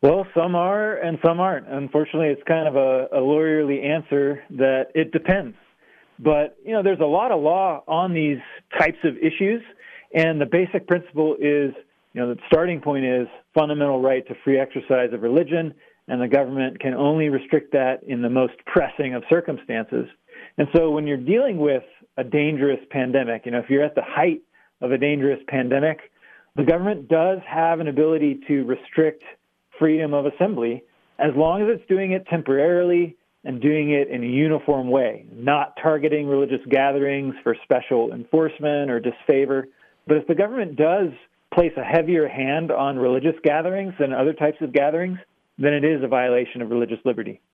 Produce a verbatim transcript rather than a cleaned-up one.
Well, some are and some aren't. Unfortunately, it's kind of a, a lawyerly answer that it depends. But, you know, there's a lot of law on these types of issues, and the basic principle is, you know, the starting point is fundamental right to free exercise of religion, and the government can only restrict that in the most pressing of circumstances. And so when you're dealing with a dangerous pandemic, you know, if you're at the height of a dangerous pandemic, the government does have an ability to restrict freedom of assembly as long as it's doing it temporarily and doing it in a uniform way, not targeting religious gatherings for special enforcement or disfavor. But if the government does place a heavier hand on religious gatherings than other types of gatherings, then it is a violation of religious liberty.